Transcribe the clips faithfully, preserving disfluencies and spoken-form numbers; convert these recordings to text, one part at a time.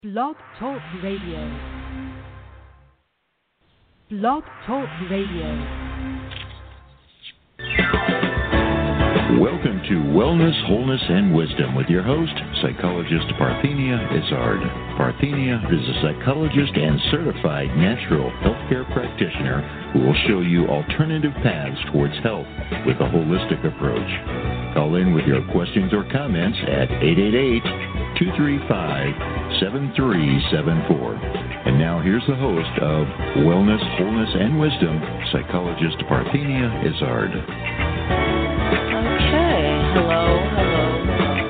Blog Talk Radio. Blog Talk Radio. Welcome to Wellness, Wholeness, and Wisdom with your host, psychologist Parthenia Izzard. Parthenia is a psychologist and certified natural healthcare practitioner who will show you alternative paths towards health with a holistic approach. Call in with your questions or comments at eight eight eight, two three five, seven three seven four. And now here's the host of Wellness, Wholeness, and Wisdom, psychologist Parthenia Izzard. Hello, hello,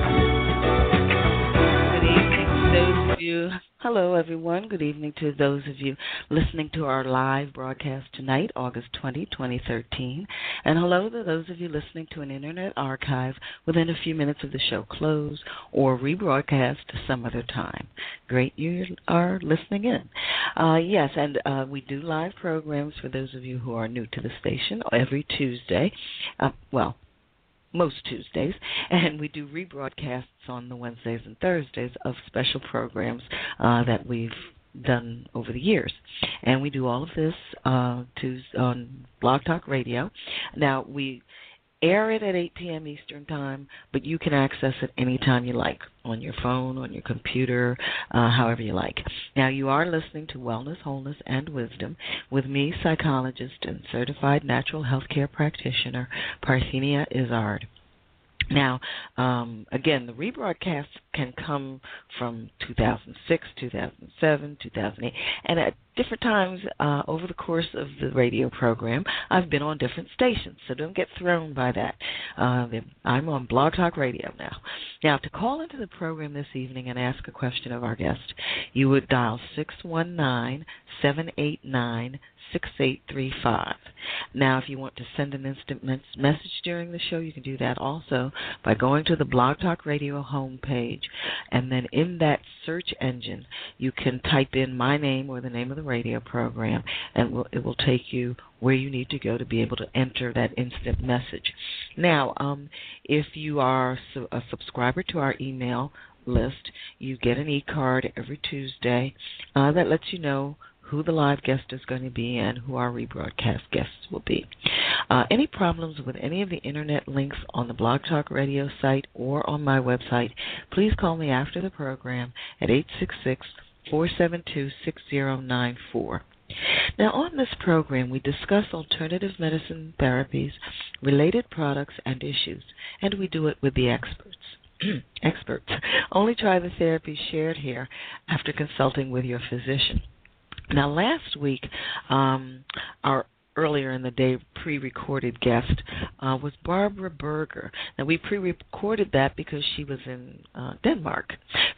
hello. Good evening to those of you. Hello, everyone. Good evening to those of you listening to our live broadcast tonight, August twentieth, twenty thirteen. And hello to those of you listening to an internet archive within a few minutes of the show close or rebroadcast some other time. Great you are listening in. Uh, yes, and uh, we do live programs for those of you who are new to the station every Tuesday. Uh, well, most Tuesdays, and we do rebroadcasts on the Wednesdays and Thursdays of special programs uh, that we've done over the years. And we do all of this uh, Tuesday on Blog Talk Radio. Now, we air it at eight p.m. Eastern Time, but you can access it anytime you like, on your phone, on your computer, uh, however you like. Now, you are listening to Wellness, Wholeness, and Wisdom with me, psychologist and certified natural healthcare practitioner, Parthenia Izzard. Now, um, again, the rebroadcasts can come from two thousand six, two thousand seven, two thousand eight, and at different times uh, over the course of the radio program, I've been on different stations, so don't get thrown by that. Uh, I'm on Blog Talk Radio now. Now, to call into the program this evening and ask a question of our guest, you would dial six one nine, seven eight nine, six eight three five. Now, if you want to send an instant message during the show, you can do that also by going to the Blog Talk Radio homepage, and then in that search engine, you can type in my name or the name of the radio program, and it will take you where you need to go to be able to enter that instant message. Now, um, if you are a subscriber to our email list, you get an e-card every Tuesday uh, that lets you know who the live guest is going to be and who our rebroadcast guests will be. Uh, any problems with any of the internet links on the Blog Talk Radio site or on my website, please call me after the program at eight six six, four seven two, six zero nine four. Now, on this program, we discuss alternative medicine therapies, related products, and issues, and we do it with the experts. Experts. Only try the therapy shared here after consulting with your physician. Now, last week, um, our earlier in the day pre-recorded guest uh, was Barbara Berger. Now, we pre-recorded that because she was in uh, Denmark,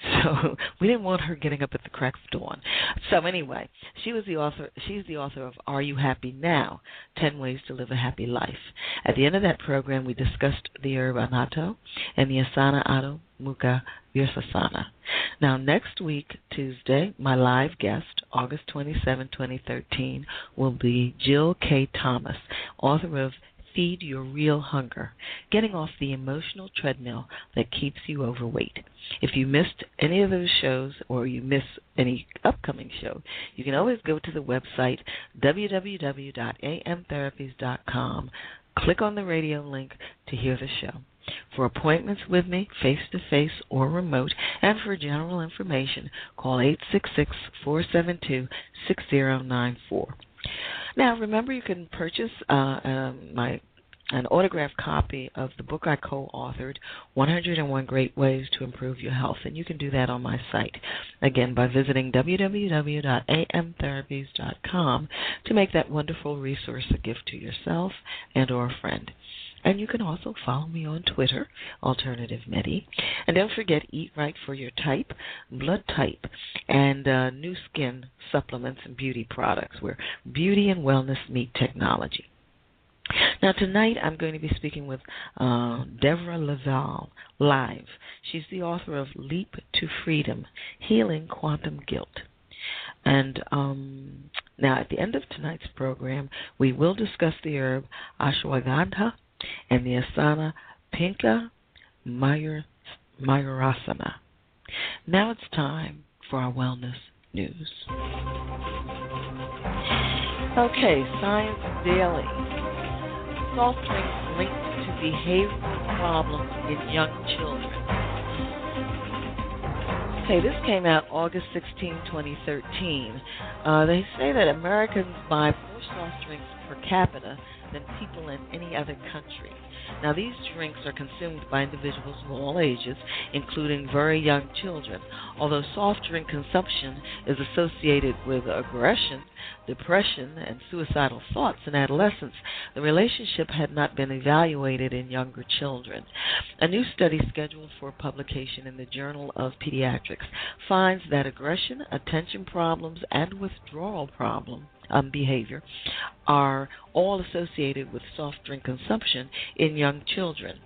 so we didn't want her getting up at the crack of dawn. So anyway, she was the author. She's the author of Are You Happy Now? ten Ways to Live a Happy Life. At the end of that program, we discussed the herb Anato and the asana Adho Mukha Virsasana. Now, next week, Tuesday, my live guest, August twenty-seventh, twenty thirteen, will be Jill K. Thomas, author of Feed Your Real Hunger, Getting Off the Emotional Treadmill That Keeps You Overweight. If you missed any of those shows or you miss any upcoming show, you can always go to the website w w w dot a m therapies dot com, click on the radio link to hear the show. For appointments with me, face-to-face or remote, and for general information, call eight six six, four seven two, six zero nine four. Now, remember, you can purchase uh, um, my an autographed copy of the book I co-authored, one hundred one Great Ways to Improve Your Health, and you can do that on my site, again, by visiting w w w dot a m therapies dot com to make that wonderful resource a gift to yourself and or a friend. And you can also follow me on Twitter, Alternative Medi. And don't forget, Eat Right for Your Type, Blood Type, and uh, New Skin supplements and beauty products, where beauty and wellness meet technology. Now, tonight I'm going to be speaking with uh, Deborah Laval live. She's the author of Leap to Freedom, Healing Quantum Guilt. And um, now, at the end of tonight's program, we will discuss the herb ashwagandha and the asana Pinka Mayur, Mayurasana. Now it's time for our wellness news. Okay, Science Daily. Soft drinks linked to behavioral problems in young children. Okay, this came out August sixteenth, twenty thirteen. Uh, they say that Americans buy more soft drinks per capita than people in any other country. Now, these drinks are consumed by individuals of all ages, including very young children. Although soft drink consumption is associated with aggression, depression, and suicidal thoughts in adolescence, the relationship had not been evaluated in younger children. A new study scheduled for publication in the Journal of Pediatrics finds that aggression, attention problems, and withdrawal problem um, behavior are all associated with soft drink consumption in young children.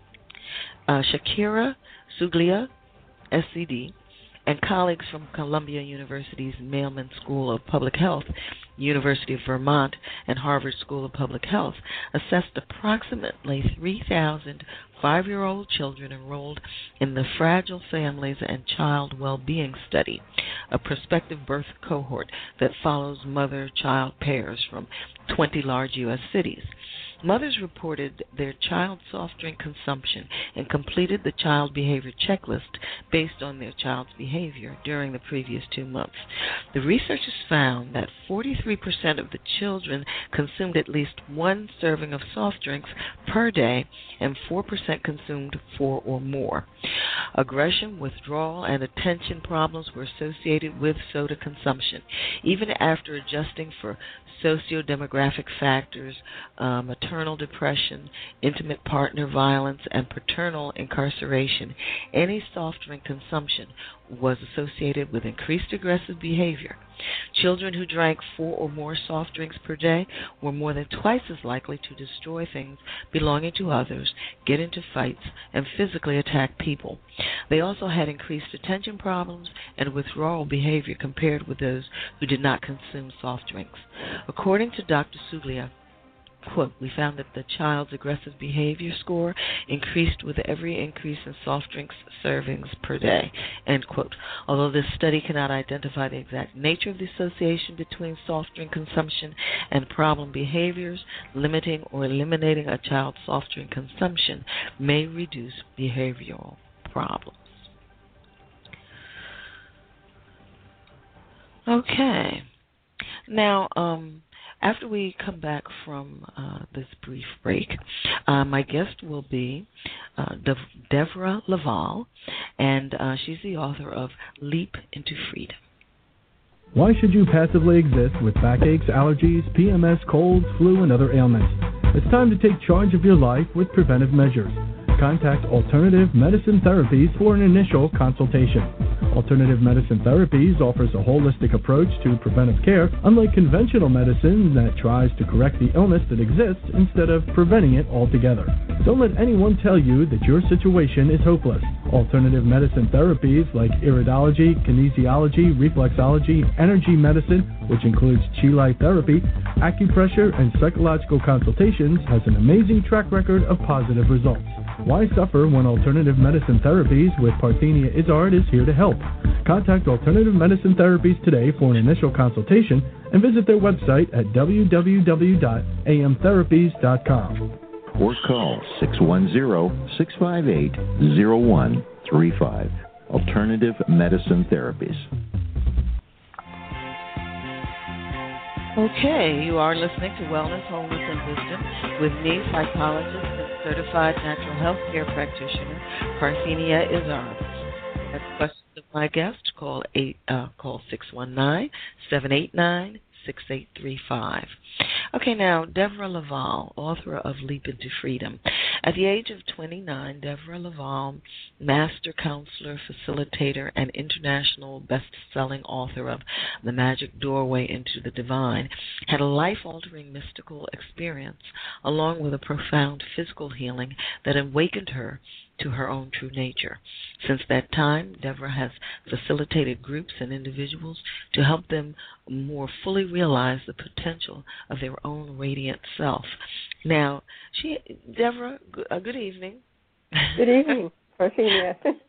Uh, Shakira Suglia, S C D, and colleagues from Columbia University's Mailman School of Public Health, University of Vermont, and Harvard School of Public Health assessed approximately three thousand five-year-old children enrolled in the Fragile Families and Child Well-Being Study, a prospective birth cohort that follows mother-child pairs from twenty large U S cities. Mothers reported their child's soft drink consumption and completed the child behavior checklist based on their child's behavior during the previous two months. The researchers found that forty-three percent of the children consumed at least one serving of soft drinks per day, and four percent consumed four or more. Aggression, withdrawal, and attention problems were associated with soda consumption. Even after adjusting for socio-demographic factors, uh, maternal depression, intimate partner violence, and paternal incarceration, any soft drink consumption was associated with increased aggressive behavior. Children who drank four or more soft drinks per day were more than twice as likely to destroy things belonging to others, get into fights, and physically attack people. They also had increased attention problems and withdrawal behavior compared with those who did not consume soft drinks. According to Doctor Suglia, quote, we found that the child's aggressive behavior score increased with every increase in soft drinks servings per day, end quote. Although this study cannot identify the exact nature of the association between soft drink consumption and problem behaviors, limiting or eliminating a child's soft drink consumption may reduce behavioral problems. Okay. Now, um, after we come back from uh, this brief break, uh, my guest will be uh, De- Devra Laval, and uh, she's the author of Leap into Freedom. Why should you passively exist with backaches, allergies, P M S, colds, flu, and other ailments? It's time to take charge of your life with preventive measures. Contact Alternative Medicine Therapies for an initial consultation. Alternative Medicine Therapies offers a holistic approach to preventive care, unlike conventional medicine that tries to correct the illness that exists instead of preventing it altogether. Don't let anyone tell you that your situation is hopeless. Alternative medicine therapies like iridology, kinesiology, reflexology, energy medicine, which includes Chi Light therapy, acupressure, and psychological consultations, has an amazing track record of positive results. Why suffer when Alternative Medicine Therapies with Parthenia Izzard is here to help? Contact Alternative Medicine Therapies today for an initial consultation and visit their website at w w w dot a m therapies dot com. Or call six one zero, six five eight, zero one three five. Alternative Medicine Therapies. Okay, you are listening to Wellness, Wholeness, and Wisdom with me, psychologist and certified natural health care practitioner, Parthenia Izzard. As questions of my guest, call eight uh, call six one nine, seven eight nine, six eight three five. Okay, now, Devra Laval, author of Leap into Freedom. At the age of twenty-nine, Devra Laval, master counselor, facilitator, and international best-selling author of The Magic Doorway into the Divine, had a life-altering mystical experience, along with a profound physical healing that awakened her to her own true nature. Since that time, Devra has facilitated groups and individuals to help them more fully realize the potential of their own radiant self. Now, she, Devra, uh, good evening. Good evening, Parthenia.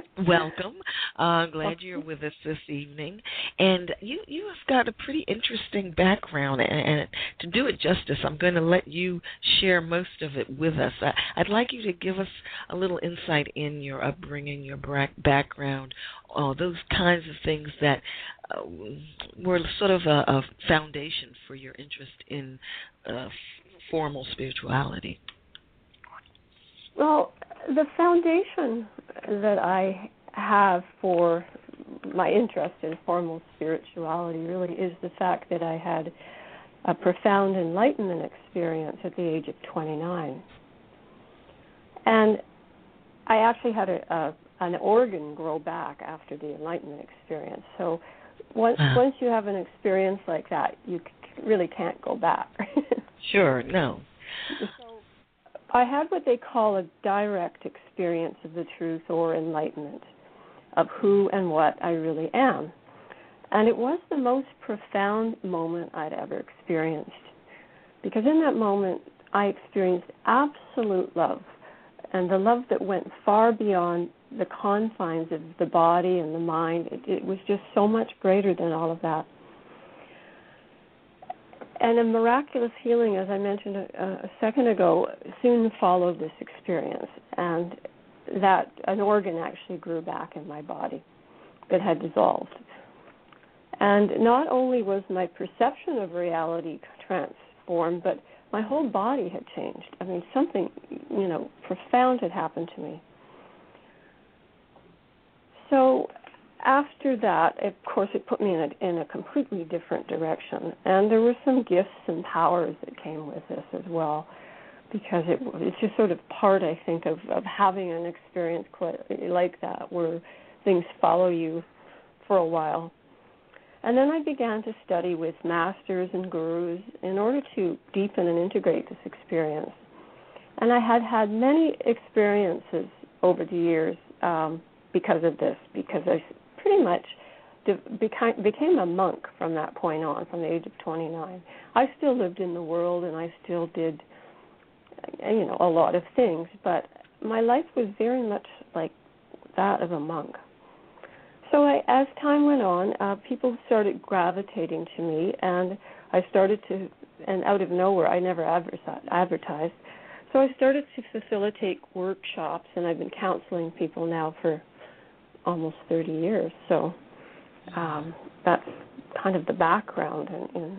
Welcome. Uh, glad you're with us this evening. And you, you have got a pretty interesting background. And, and to do it justice, I'm going to let you share most of it with us. I, I'd like you to give us a little insight in your upbringing, your bra- background, all those kinds of things that uh, were sort of a, a foundation for your interest in uh, formal spirituality. Well, the foundation that I have for my interest in formal spirituality really is the fact that I had a profound enlightenment experience at the age of twenty-nine. And I actually had a, a an organ grow back after the enlightenment experience. So once, uh. once you have an experience like that, you c- really can't go back. Sure, no. So I had what they call a direct experience of the truth or enlightenment of who and what I really am. And it was the most profound moment I'd ever experienced, because in that moment I experienced absolute love, and the love that went far beyond the confines of the body and the mind. It, it was just so much greater than all of that. And a miraculous healing, as I mentioned a, a second ago, soon followed this experience, and that an organ actually grew back in my body that had dissolved. And not only was my perception of reality transformed, but my whole body had changed. I mean, something, you know, profound had happened to me. So after that, of course, it put me in a, in a completely different direction. And there were some gifts and powers that came with this as well, because it, it's just sort of part, I think, of, of having an experience like that where things follow you for a while. And then I began to study with masters and gurus in order to deepen and integrate this experience. And I had had many experiences over the years um, because of this, because I pretty much became, became a monk from that point on, from the age of twenty-nine. I still lived in the world, and I still did, you know, a lot of things, but my life was very much like that of a monk. So I, as time went on, uh, people started gravitating to me, and I started to, and out of nowhere, I never advertised, so I started to facilitate workshops, and I've been counseling people now for almost thirty years. So um, that's kind of the background in, in,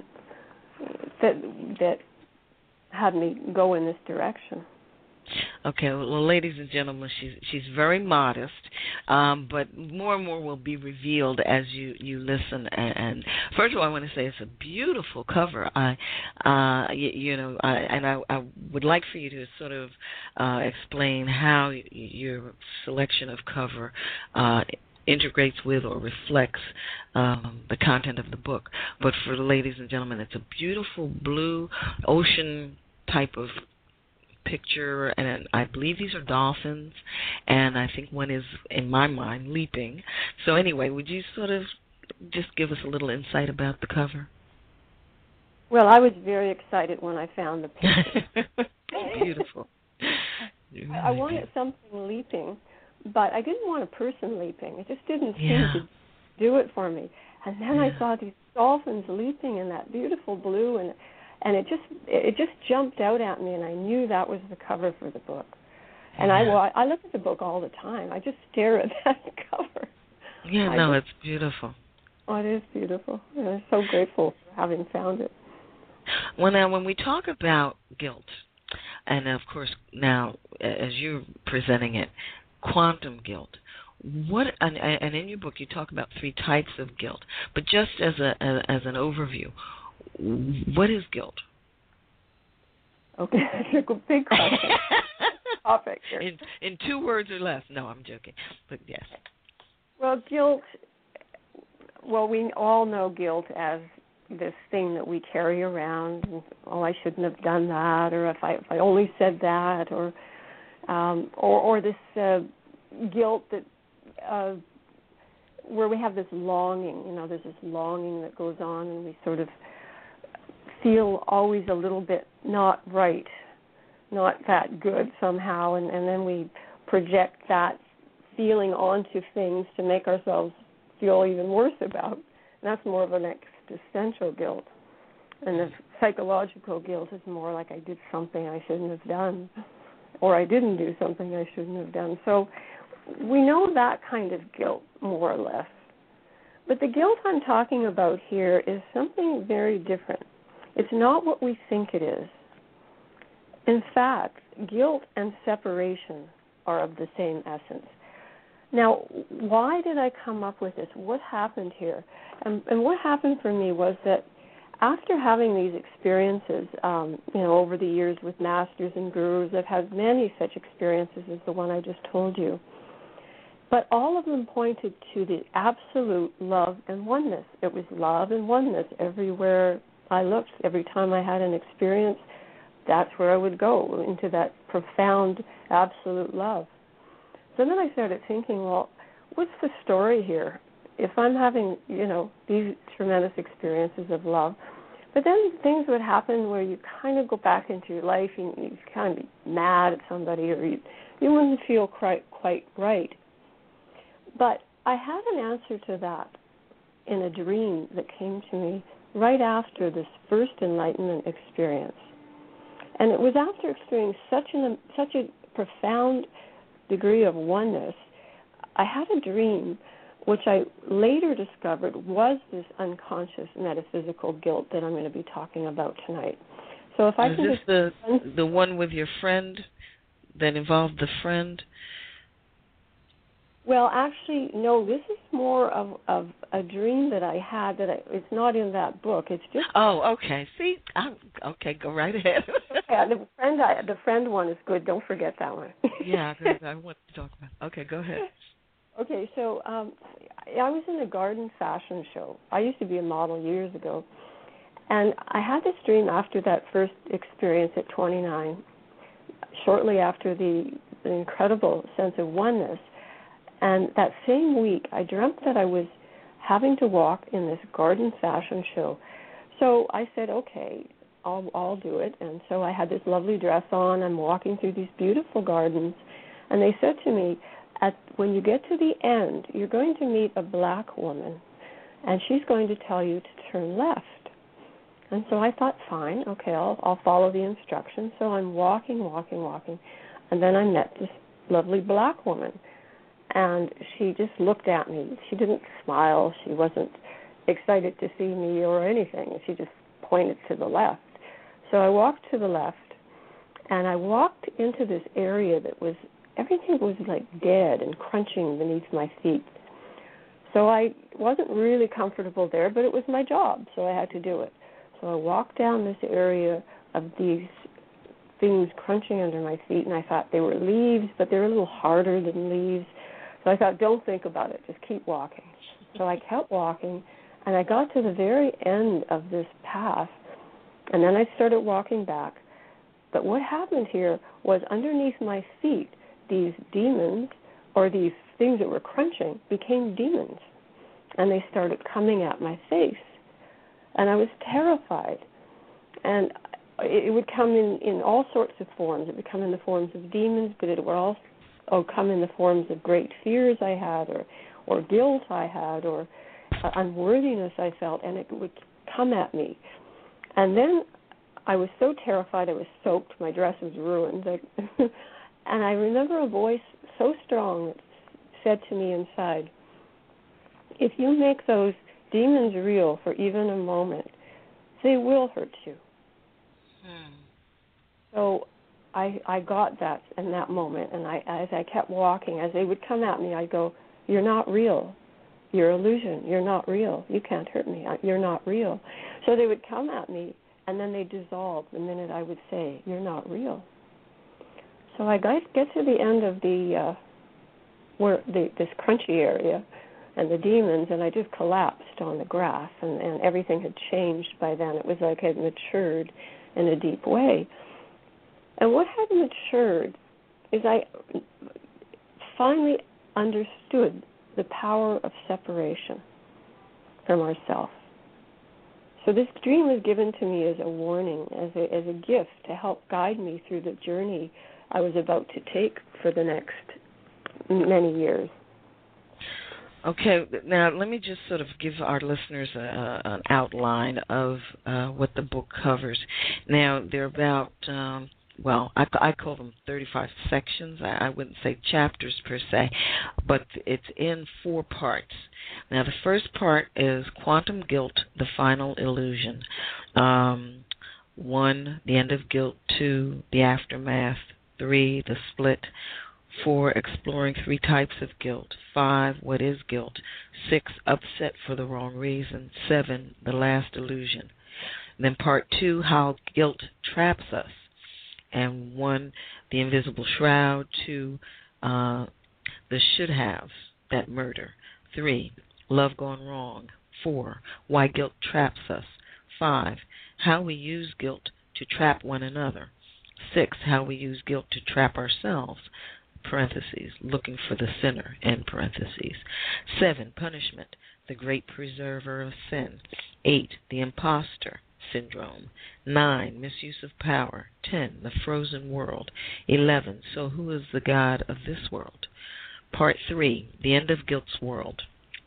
that that had me go in this direction. Okay, well, ladies and gentlemen, she's she's very modest, um, but more and more will be revealed as you, you listen. And, and first of all, I want to say it's a beautiful cover. I, uh, you, you know, I, and I, I would like for you to sort of uh, explain how y- your selection of cover uh, integrates with or reflects um, the content of the book. But for the ladies and gentlemen, it's a beautiful blue ocean type of picture, and I believe these are dolphins, and I think one is, in my mind, leaping. So anyway, would you sort of just give us a little insight about the cover? Well, I was very excited when I found the picture. Beautiful. Really I wanted something leaping, but I didn't want a person leaping. It just didn't yeah. seem to do it for me. And then yeah. I saw these dolphins leaping in that beautiful blue, and And it just it just jumped out at me, and I knew that was the cover for the book. And yeah. I well, I look at the book all the time. I just stare at that cover. Yeah, I no, just, it's beautiful. Oh, it is beautiful. And I'm so grateful for having found it. Well, now, when we talk about guilt, and of course now, as you're presenting it, quantum guilt, what and, and in your book you talk about three types of guilt, but just as a as an overview, what is guilt? Okay, that's a big question. Topic here. In, in two words or less. No, I'm joking. But yes. Well, guilt, well, we all know guilt as this thing that we carry around. And, oh, I shouldn't have done that, or if I if I only said that, or um, or, or this uh, guilt that uh, where we have this longing. You know, there's this longing that goes on, and we sort of feel always a little bit not right, not that good somehow, and, and then we project that feeling onto things to make ourselves feel even worse about. And that's more of an existential guilt. And the psychological guilt is more like I did something I shouldn't have done, or I didn't do something I shouldn't have done. So we know that kind of guilt, more or less. But the guilt I'm talking about here is something very different. It's not what we think it is. In fact, guilt and separation are of the same essence. Now, why did I come up with this? What happened here? And, and what happened for me was that after having these experiences, um, you know, over the years with masters and gurus, I've had many such experiences as the one I just told you. But all of them pointed to the absolute love and oneness. It was love and oneness everywhere I looked. Every time I had an experience, that's where I would go, into that profound absolute love. So then I started thinking, well, what's the story here? If I'm having, you know, these tremendous experiences of love, but then things would happen where you kind of go back into your life and you kind of be mad at somebody, or you, you wouldn't feel quite, quite right. But I had an answer to that in a dream that came to me right after this first enlightenment experience. And it was after experiencing such, an, such a profound degree of oneness, I had a dream which I later discovered was this unconscious metaphysical guilt that I'm going to be talking about tonight. So if I Is can this just the the one with your friend that involved the friend? Well, actually, no. This is more of, of a dream that I had. That I, it's not in that book. It's just. Oh, okay. See, I'm, okay, go right ahead. Yeah, the friend, I, the friend one is good. Don't forget that one. Yeah, I want to talk about. Okay, go ahead. Okay, so um, I was in a garden fashion show. I used to be a model years ago, and I had this dream after that first experience at twenty-nine. Shortly after the, the incredible sense of oneness. And that same week, I dreamt that I was having to walk in this garden fashion show. So I said, okay, I'll, I'll do it. And so I had this lovely dress on. I'm walking through these beautiful gardens. And they said to me, at, when you get to the end, you're going to meet a black woman, and she's going to tell you to turn left. And so I thought, fine, okay, I'll, I'll follow the instructions. So I'm walking, walking, walking. And then I met this lovely black woman. And she just looked at me. She didn't smile. She wasn't excited to see me or anything. She just pointed to the left. So I walked to the left, and I walked into this area that was, everything was like dead and crunching beneath my feet. So I wasn't really comfortable there, but it was my job, so I had to do it. So I walked down this area of these things crunching under my feet, and I thought they were leaves, but they were a little harder than leaves. So I thought, don't think about it, just keep walking. So I kept walking, and I got to the very end of this path, and then I started walking back. But what happened here was underneath my feet, these demons, or these things that were crunching, became demons, and they started coming at my face. And I was terrified. And it would come in, in all sorts of forms. It would come in the forms of demons, but it would also or come in the forms of great fears I had, or, or guilt I had, or uh, unworthiness I felt, and it would come at me. And then I was so terrified, I was soaked, my dress was ruined. I, and I remember a voice so strong that said to me inside, if you make those demons real for even a moment, they will hurt you. Hmm. So I, I got that in that moment, and I, as I kept walking, as they would come at me, I'd go, you're not real. You're illusion. You're not real. You can't hurt me. You're not real. So they would come at me, and then they dissolve the minute I would say, you're not real. So I got, get to the end of the, uh, where the, this crunchy area and the demons, and I just collapsed on the grass, and, and everything had changed by then. It was like I had matured in a deep way. And what had matured is I finally understood the power of separation from ourselves. So this dream was given to me as a warning, as a, as a gift to help guide me through the journey I was about to take for the next many years. Okay, now let me just sort of give our listeners a, a, an outline of uh, what the book covers. Now, there are about, um, well, I, I call them thirty-five sections. I, I wouldn't say chapters per se, but it's in four parts. Now, the first part is Quantum Guilt, the Final Illusion. Um, one, the end of guilt. Two, the aftermath. Three, the split. Four, exploring three types of guilt. Five, what is guilt? Six, upset for the wrong reason. Seven, the last illusion. And then part two, how guilt traps us. And one, the invisible shroud. Two, uh, the should-haves that murder. Three, love gone wrong. Four, why guilt traps us. Five, how we use guilt to trap one another. Six, how we use guilt to trap ourselves. Parentheses, looking for the sinner, end parentheses. Seven, punishment, the great preserver of sin. Eight, the imposter syndrome. Nine, misuse of power. Ten, the frozen world. Eleven, so who is the God of this world? Part three, the end of guilt's world.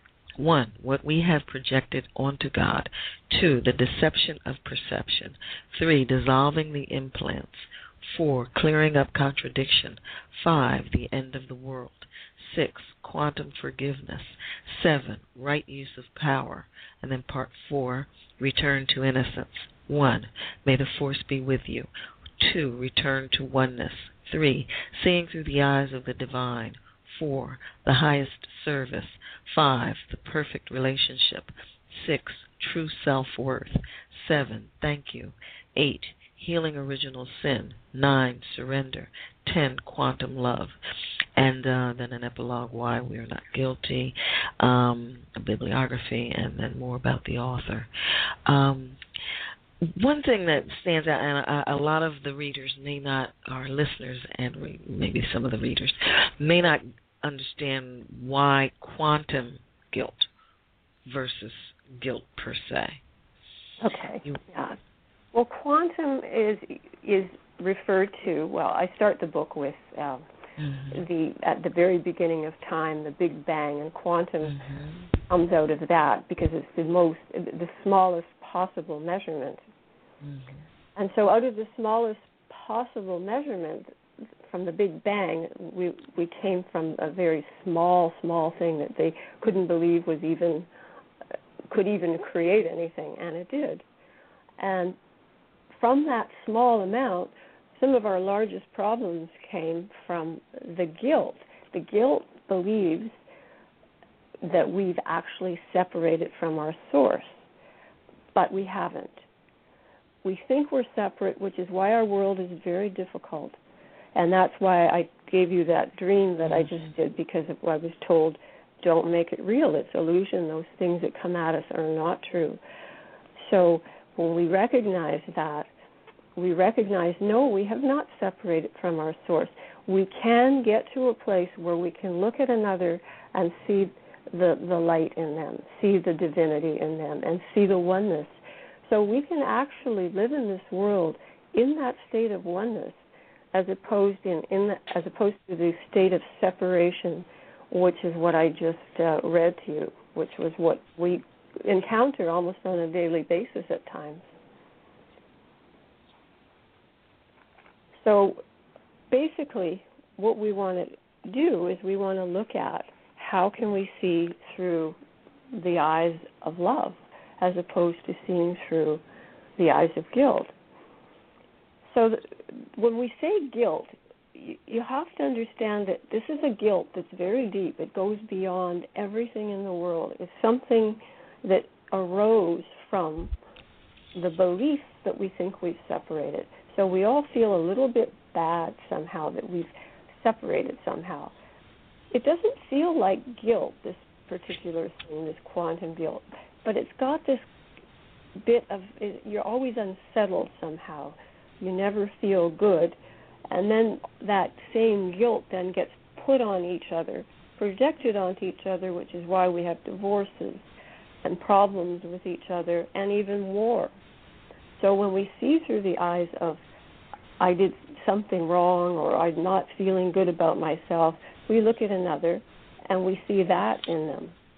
One, what we have projected onto God. Two, the deception of perception. Three, dissolving the implants. Four, clearing up contradiction. Five, the end of the world. Six, quantum forgiveness. Seven, right use of power. And then part four, return to innocence. One, may the force be with you. Two, return to oneness. Three, seeing through the eyes of the divine. Four, the highest service. Five, the perfect relationship. Six, true self-worth. Seven, thank you. Eight, healing original sin. Nine, surrender. Ten, quantum love. And uh, then an epilogue, why we are not guilty, um, a bibliography, and then more about the author. Um, one thing that stands out, and a, a lot of the readers may not, our listeners, and re, maybe some of the readers, may not understand why quantum guilt versus guilt per se. Okay, you, yeah. Well, quantum is is referred to. Well, I start the book with uh, mm-hmm. the at the very beginning of time, the Big Bang, and quantum mm-hmm. comes out of that because it's the most, the smallest possible measurement. Mm-hmm. And so, out of the smallest possible measurement, from the Big Bang, we we came from a very small, small thing that they couldn't believe was even could even create anything, and it did. And from that small amount, some of our largest problems came from the guilt. The guilt believes that we've actually separated from our source, but we haven't. We think we're separate, which is why our world is very difficult. And that's why I gave you that dream that I just did, because of what I was told, don't make it real. It's illusion. Those things that come at us are not true. So when we recognize that, we recognize, no, we have not separated from our source. We can get to a place where we can look at another and see the, the light in them, see the divinity in them, and see the oneness. So we can actually live in this world in that state of oneness, as opposed in, in the, as opposed to the state of separation, which is what I just uh, read to you, which was what we encounter almost on a daily basis at times. So basically what we want to do is we want to look at how can we see through the eyes of love as opposed to seeing through the eyes of guilt. So th- when we say guilt, you, you have to understand that this is a guilt that's very deep. It goes beyond everything in the world. It's something that arose from the belief that we think we've separated. So we all feel a little bit bad somehow that we've separated somehow. It doesn't feel like guilt, this particular thing, this quantum guilt, but it's got this bit of, you're always unsettled somehow. You never feel good. And then that same guilt then gets put on each other, projected onto each other, which is why we have divorces and problems with each other and even war. So when we see through the eyes of, I did something wrong or I'm not feeling good about myself, we look at another and we see that in them.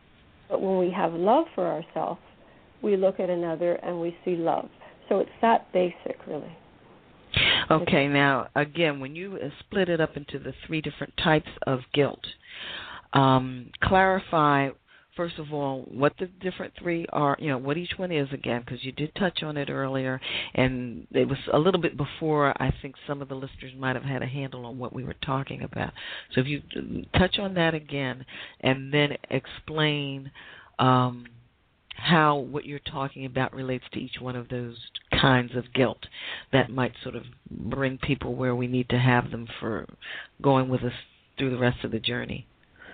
But when we have love for ourselves, we look at another and we see love. So it's that basic, really. Okay, now, again, when you split it up into the three different types of guilt, um, clarify, first of all, what the different three are, you know, what each one is again, because you did touch on it earlier, and it was a little bit before I think some of the listeners might have had a handle on what we were talking about. So if you touch on that again, and then explain um, how what you're talking about relates to each one of those kinds of guilt that might sort of bring people where we need to have them for going with us through the rest of the journey.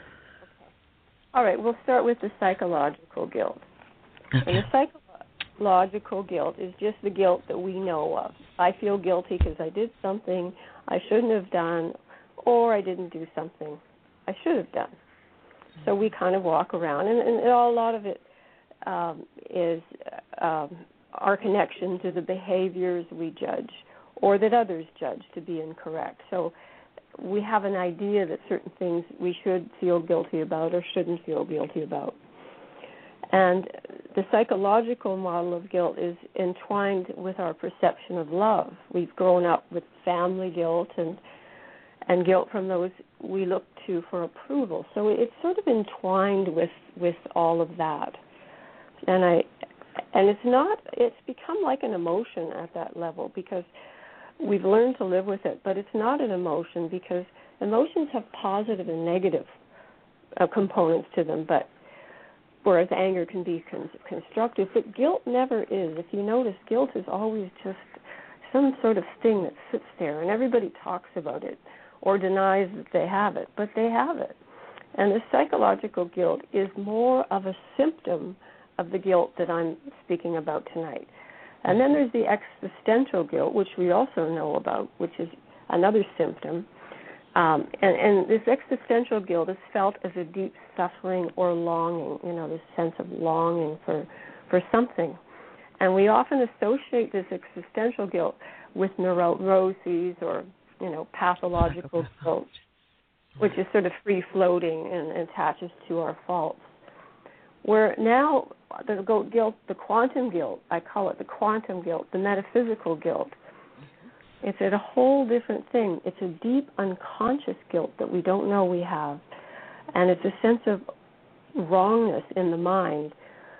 All right, we'll start with the psychological guilt. Okay. And the psychological guilt is just the guilt that we know of. I feel guilty because I did something I shouldn't have done, or I didn't do something I should have done. So we kind of walk around, and, and a lot of it um, is um, our connection to the behaviors we judge or that others judge to be incorrect. So we have an idea that certain things we should feel guilty about or shouldn't feel guilty about. And the psychological model of guilt is entwined with our perception of love. We've grown up with family guilt and and guilt from those we look to for approval. So it's sort of entwined with, with all of that. And I and it's not it's become like an emotion at that level because we've learned to live with it, but it's not an emotion because emotions have positive and negative uh, components to them, but whereas anger can be con- constructive, but guilt never is. If you notice, guilt is always just some sort of thing that sits there, and everybody talks about it or denies that they have it, but they have it. And the psychological guilt is more of a symptom of the guilt that I'm speaking about tonight. And then there's the existential guilt, which we also know about, which is another symptom. Um, and, and this existential guilt is felt as a deep suffering or longing, you know, this sense of longing for, for something. And we often associate this existential guilt with neuroses or, you know, pathological guilt, which is sort of free-floating and attaches to our faults. Where now the guilt, the quantum guilt, I call it the quantum guilt, the metaphysical guilt. It's a whole different thing. It's a deep unconscious guilt that we don't know we have. And it's a sense of wrongness in the mind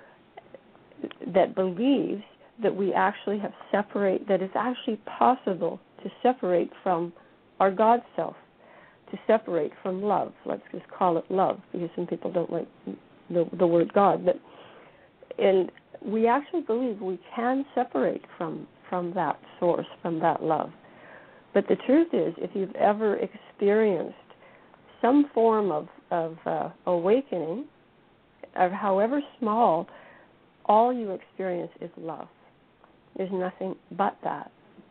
that believes that we actually have separate, that it's actually possible to separate from our God self, to separate from love. Let's just call it love, because some people don't like the, the word God. But and we actually believe we can separate from from that source, from that love. But the truth is, if you've ever experienced some form of, of uh, awakening, or however small, all you experience is love. There's nothing but that.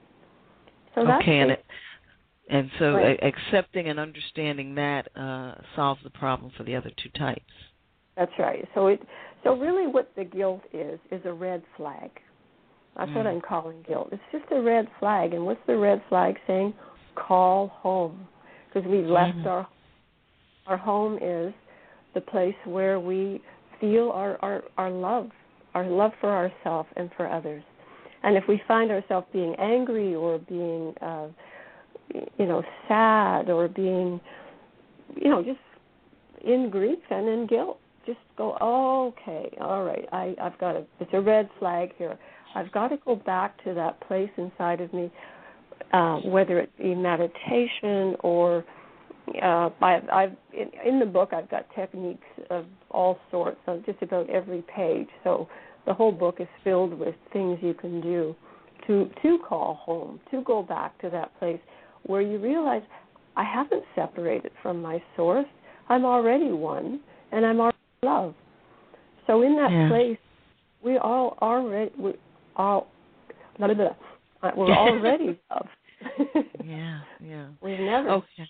So that's okay, and, it, and so right. a- accepting and understanding that uh, solves the problem for the other two types. That's right. So it, so really what the guilt is, is a red flag. That's mm. what I'm calling guilt. It's just a red flag. And what's the red flag saying? Call home. Because we've left mm. our our home is the place where we feel our, our, our love, our love for ourselves and for others. And if we find ourselves being angry or being, uh, you know, sad or being, you know, just in grief and in guilt, just go, oh, okay, all right, I, I've got to, it's a red flag here. I've got to go back to that place inside of me, uh, whether it be meditation or, uh, I've, I've in, in the book I've got techniques of all sorts on just about every page. So the whole book is filled with things you can do to to call home, to go back to that place where you realize I haven't separated from my source. I'm already one, and I'm already love. So in that yeah. place, we all already we all blah, blah, blah, we're already love. yeah, yeah. We've never. Okay.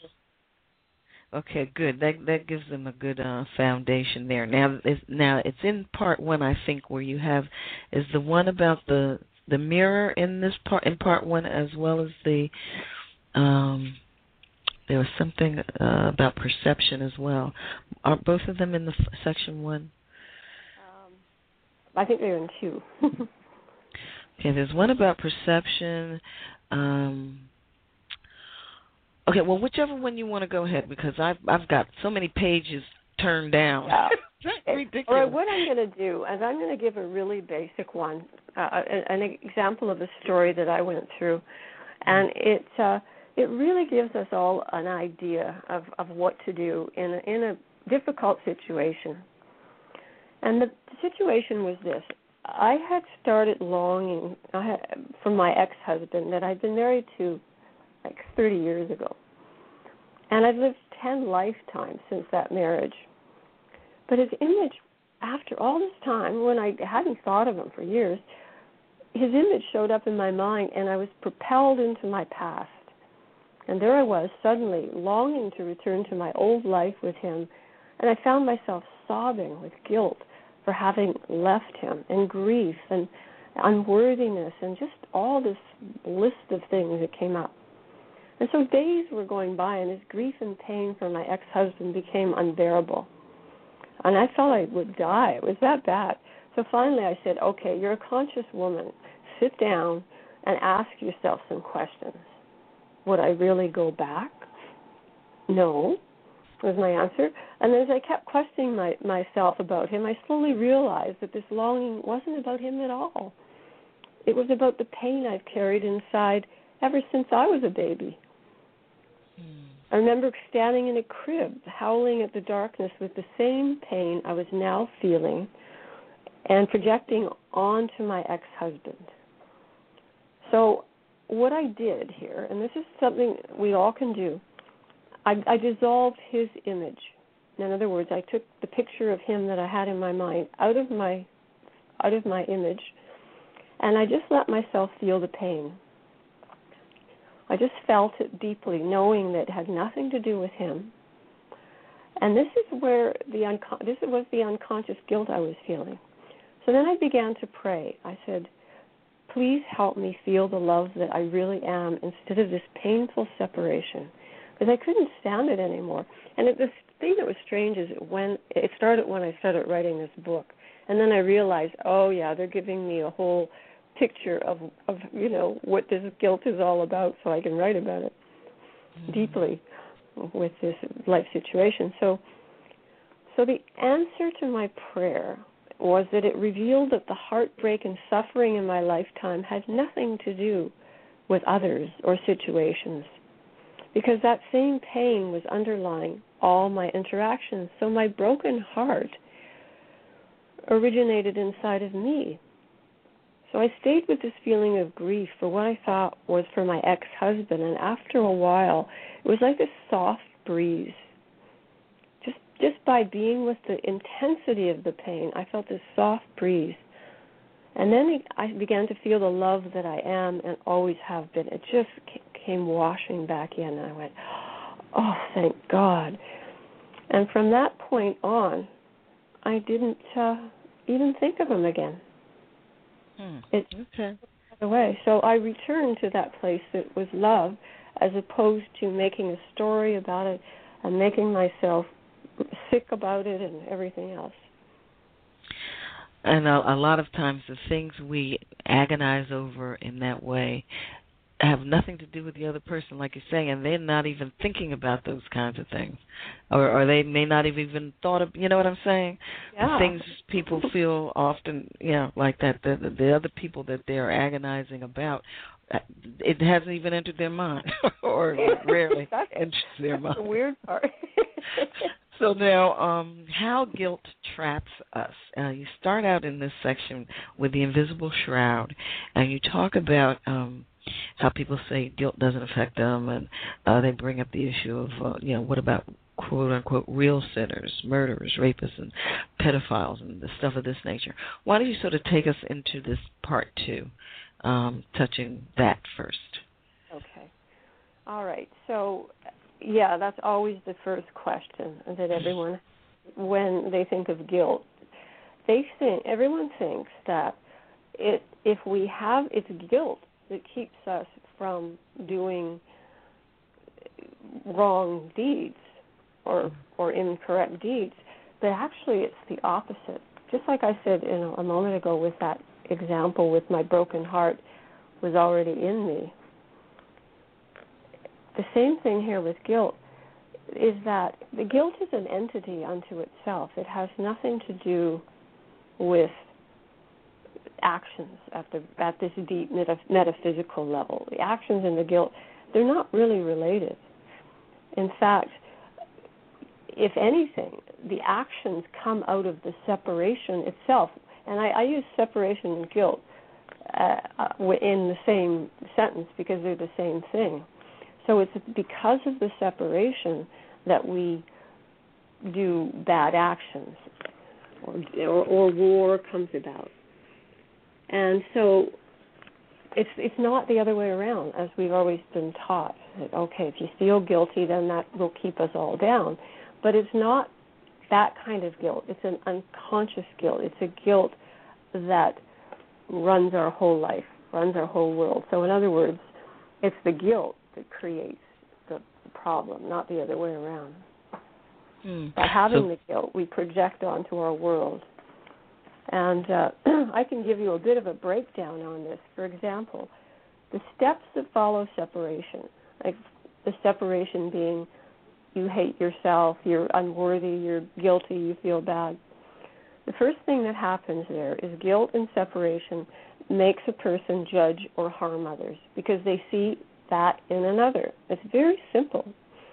Okay, good. That that gives them a good uh, foundation there. Now, it's, now it's in part one, I think, where you have is the one about the the mirror in this part in part one, as well as the um, there was something uh, about perception as well. Are both of them in the f- section one? I think they're in two. Okay, there's one about perception. Um, okay, well, whichever one you want to go ahead, because I've I've got so many pages turned down. Yeah. Ridiculous. All right, what I'm going to do is I'm going to give a really basic one, uh, an, an example of a story that I went through, and it uh, it really gives us all an idea of, of what to do in a, in a difficult situation. And the situation was this. I had started longing I had, for my ex-husband that I'd been married to like thirty years ago. And I've lived ten lifetimes since that marriage. But his image, after all this time, when I hadn't thought of him for years, his image showed up in my mind, and I was propelled into my past. And there I was, suddenly longing to return to my old life with him, and I found myself sobbing with guilt for having left him, and grief and unworthiness and just all this list of things that came up. And so days were going by, and his grief and pain for my ex-husband became unbearable. And I felt I would die. It was that bad. So finally I said, okay, you're a conscious woman. Sit down and ask yourself some questions. Would I really go back? No, was my answer. And as I kept questioning my, myself about him, I slowly realized that this longing wasn't about him at all. It was about the pain I've carried inside ever since I was a baby. Mm. I remember standing in a crib, howling at the darkness with the same pain I was now feeling and projecting onto my ex-husband. So what I did here, and this is something we all can do, I, I dissolved his image. In other words, I took the picture of him that I had in my mind out of my out of my image, and I just let myself feel the pain. I just felt it deeply, knowing that it had nothing to do with him. And this is where the unco- this was the unconscious guilt I was feeling. So then I began to pray. I said, please help me feel the love that I really am instead of this painful separation, because I couldn't stand it anymore. And it, the thing that was strange is when it started when I started writing this book, and then I realized, oh yeah, they're giving me a whole picture of, of you know, what this guilt is all about, so I can write about it mm-hmm. deeply with this life situation. So, so the answer to my prayer was that it revealed that the heartbreak and suffering in my lifetime had nothing to do with others or situations, because that same pain was underlying all my interactions. So my broken heart originated inside of me. So I stayed with this feeling of grief for what I thought was for my ex-husband, and after a while, it was like a soft breeze. Just just by being with the intensity of the pain, I felt this soft breeze. And then I began to feel the love that I am and always have been. It just came washing back in, and I went, oh, thank God. And from that point on, I didn't uh, even think of him again. Hmm. It okay. went away. So I returned to that place that was love, as opposed to making a story about it and making myself sick about it and everything else. And a, a lot of times the things we agonize over in that way have nothing to do with the other person, like you're saying, and they're not even thinking about those kinds of things. Or, or they may not have even thought of, you know what I'm saying? Yeah. The things people feel often, you know, like that, the, the other people that they're agonizing about, it hasn't even entered their mind, or rarely enters their mind. That's the weird part. So now, um, how guilt traps us. Uh, you start out in this section with the invisible shroud, and you talk about um, how people say guilt doesn't affect them, and uh, they bring up the issue of, uh, you know, what about quote-unquote real sinners, murderers, rapists, and pedophiles, and the stuff of this nature. Why don't you sort of take us into this part two, um, touching that first? Okay. All right. So... yeah, that's always the first question that everyone, when they think of guilt, they think everyone thinks that it if we have it's guilt that keeps us from doing wrong deeds or or incorrect deeds, but actually it's the opposite. just like I said you know, a moment ago with that example with my broken heart was already in me. The same thing here with guilt is that the guilt is an entity unto itself. It has nothing to do with actions at the at this deep meta, metaphysical level. The actions and the guilt, they're not really related. In fact, if anything, the actions come out of the separation itself. And I, I use separation and guilt uh, in the same sentence because they're the same thing. So it's because of the separation that we do bad actions, or, or, or war comes about. And so it's it's not the other way around, as we've always been taught. That, okay, if you feel guilty, then that will keep us all down. But it's not that kind of guilt. It's an unconscious guilt. It's a guilt that runs our whole life, runs our whole world. So in other words, it's the guilt that creates the problem, not the other way around. Mm. By having so, the guilt, we project onto our world. And uh, I can give you a bit of a breakdown on this. For example, the steps that follow separation, like the separation being you hate yourself, you're unworthy, you're guilty, you feel bad. The first thing that happens there is guilt and separation makes a person judge or harm others because they see that in another. It's very simple.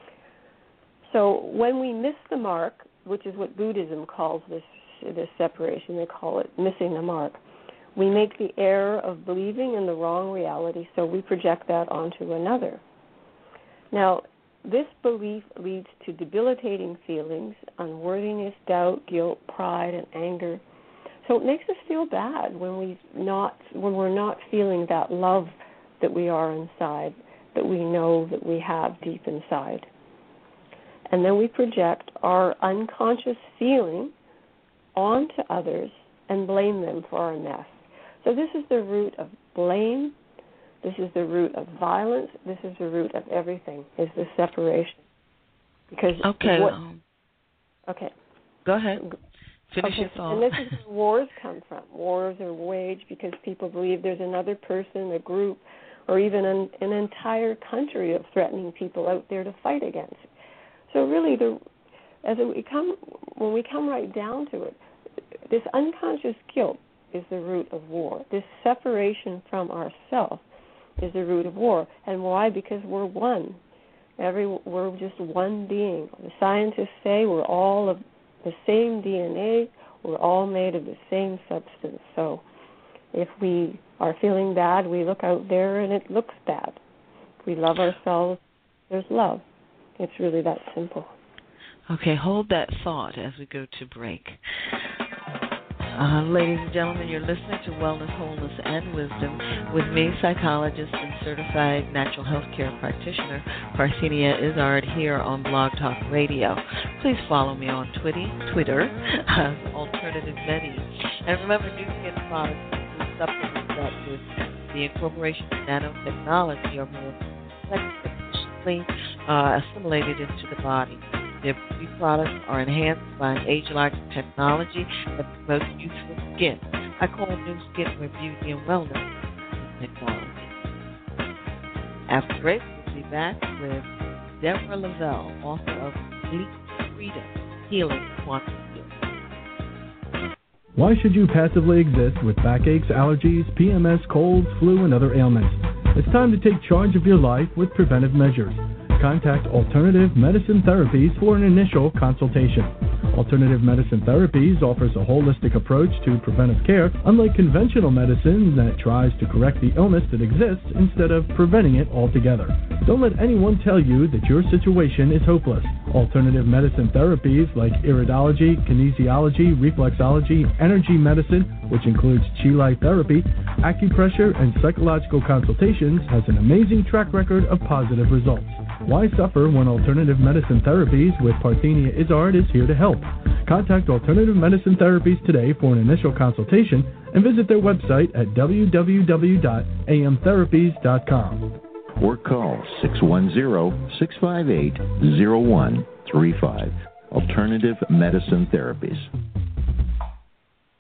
So when we miss the mark, which is what Buddhism calls this this separation, they call it missing the mark, we make the error of believing in the wrong reality, so we project that onto another. Now, this belief leads to debilitating feelings, unworthiness, doubt, guilt, pride, and anger. So it makes us feel bad when we not when we're not feeling that love that we are inside, that we know that we have deep inside. And then we project our unconscious feeling onto others and blame them for our mess. So this is the root of blame. This is the root of violence. This is the root of everything, is the separation. Because okay. What, um, okay. Go ahead. Finish okay. your thought. And this is where wars come from. Wars are waged because people believe there's another person, a group, or even an, an entire country of threatening people out there to fight against. So really, the, as we come, when we come right down to it, this unconscious guilt is the root of war. This separation from ourselves is the root of war. And why? Because we're one. Every we're just one being. The scientists say we're all of the same D N A. We're all made of the same substance. So if we are feeling bad, we look out there and it looks bad. If we love ourselves, there's love. It's really that simple. Okay, hold that thought as we go to break. Uh, ladies and gentlemen, you're listening to Wellness, Wholeness, and Wisdom with me, psychologist and certified natural health care practitioner, Parthenia Izzard, here on Blog Talk Radio. Please follow me on Twitter, Twitter as Alternative Betty. And remember, NuSkin products include supplements that with the incorporation of nanotechnology are more efficiently uh, assimilated into the body. Their beauty products are enhanced by an age-like technology that promotes youthful skin. I call new skin where beauty and wellness is technology. After break, we'll be back with Deborah Lavelle, author of Complete Freedom, Healing Quantum Field. Why should you passively exist with backaches, allergies, P M S, colds, flu, and other ailments? It's time to take charge of your life with preventive measures. Contact Alternative Medicine Therapies for an initial consultation. Alternative Medicine Therapies offers a holistic approach to preventive care, unlike conventional medicine that tries to correct the illness that exists instead of preventing it altogether. Don't let anyone tell you that your situation is hopeless. Alternative medicine therapies like iridology, kinesiology, reflexology, energy medicine, which includes Chi Light therapy, acupressure, and psychological consultations, has an amazing track record of positive results. Why suffer when Alternative Medicine Therapies with Parthenia Izzard is here to help? Contact Alternative Medicine Therapies today for an initial consultation and visit their website at w w w dot a m therapies dot com. Or call six one zero, six five eight, zero one three five. Alternative Medicine Therapies.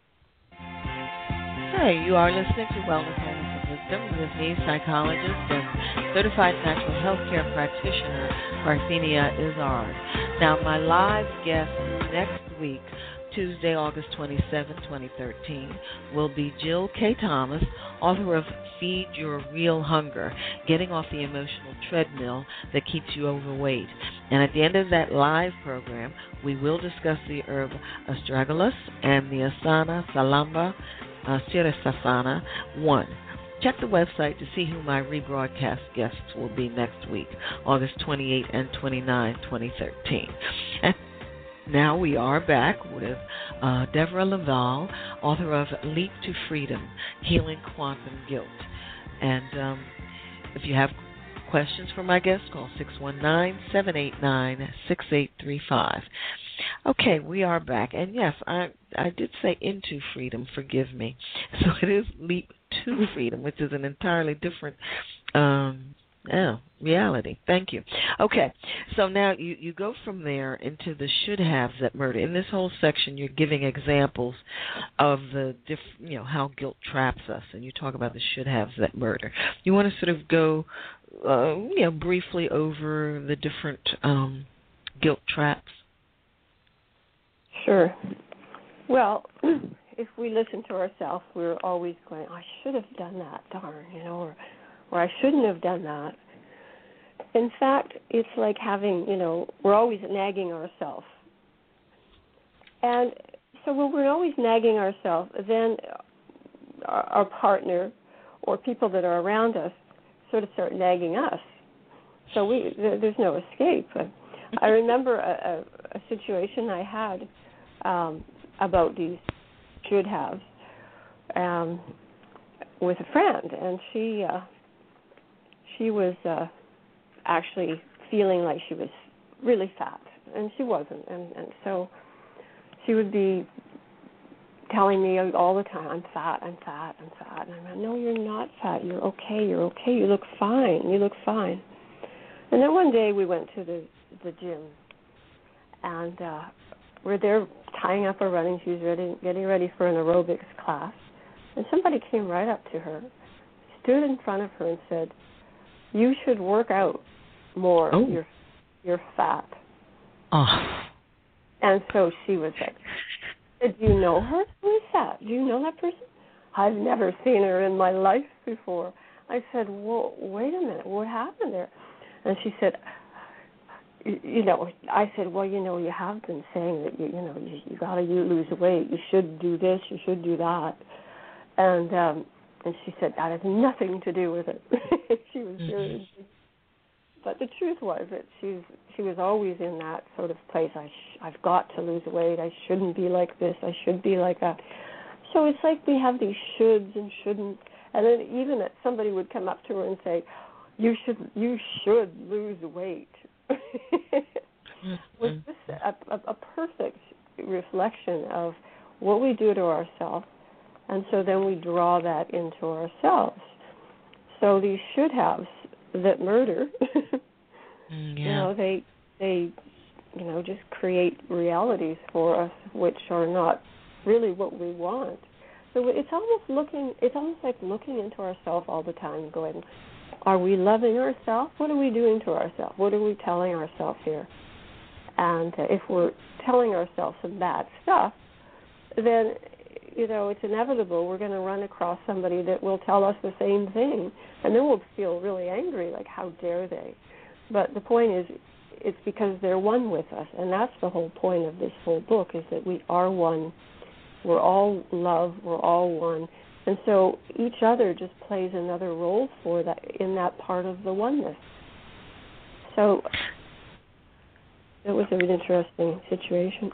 Okay, you are listening to Wellness, Wellness, and Wisdom with me, psychologist and certified natural health care practitioner, Parthenia Izzard. Now, my live guest next week, Tuesday, August twenty-seventh, twenty thirteen, will be Jill K. Thomas, author of Feed Your Real Hunger, Getting Off the Emotional Treadmill That Keeps You Overweight. And at the end of that live program, we will discuss the herb astragalus and the asana salamba uh, sirisasana one. Check the website to see who my rebroadcast guests will be next week, August twenty-eighth and twenty-ninth, twenty thirteen. And now we are back with uh, Deborah Laval, author of Leap to Freedom, Healing Quantum Guilt. And um, if you have questions for my guest, call six one nine, seven eight nine, six eight three five. Okay, we are back. And yes, I I did say into freedom, forgive me. So it is Leap to Freedom, which is an entirely different um Oh, reality. Thank you. Okay, so now you, you go from there into the should-haves that murder. In this whole section, you're giving examples of the diff, you know, how guilt traps us, and you talk about the should-haves that murder. You want to sort of go, uh, you know, briefly over the different um, guilt traps? Sure. Well, if we listen to ourselves, we're always going, I should have done that, darn, you know, or or I shouldn't have done that. In fact, it's like having, you know, we're always nagging ourselves. And so when we're always nagging ourselves, then our, our partner or people that are around us sort of start nagging us. So we there's no escape. I remember a, a, a situation I had um, about these should-haves um, with a friend, and she... Uh, She was uh, actually feeling like she was really fat, and she wasn't. And, and so she would be telling me all the time, I'm fat, I'm fat, I'm fat. And I'm like, no, you're not fat. You're okay, you're okay. You look fine. You look fine. And then one day we went to the, the gym, and uh, we're there tying up our running shoes, ready, getting ready for an aerobics class. And somebody came right up to her, stood in front of her and said, you should work out more. Oh. You're, you're fat. Oh. And so she was like, do you know her? Who is that? Do you know that person? I've never seen her in my life before. I said, well, wait a minute. What happened there? And she said, you know, I said, well, you know, you have been saying that, you, you know, you, you got to lose weight. You should do this. You should do that. And, um, And she said, that has nothing to do with it. She was serious. Mm-hmm. But the truth was that she's she was always in that sort of place. I sh- I've got to lose weight. I shouldn't be like this. I should be like that. So it's like we have these shoulds and shouldn't. And then even that somebody would come up to her and say, you should you should lose weight. Mm-hmm. Was this a, a, a perfect reflection of what we do to ourselves? And so then we draw that into ourselves. So these should-haves that murder, mm, yeah. you know, they they, you know, just create realities for us which are not really what we want. So it's almost looking, it's almost like looking into ourselves all the time, going, are we loving ourselves? What are we doing to ourselves? What are we telling ourselves here? And uh, if we're telling ourselves some bad stuff, then you know, it's inevitable we're going to run across somebody that will tell us the same thing, and then we'll feel really angry, like, how dare they? But the point is, it's because they're one with us, and that's the whole point of this whole book, is that we are one. We're all love. We're all one. And so each other just plays another role for that in that part of the oneness. So it was an interesting situation.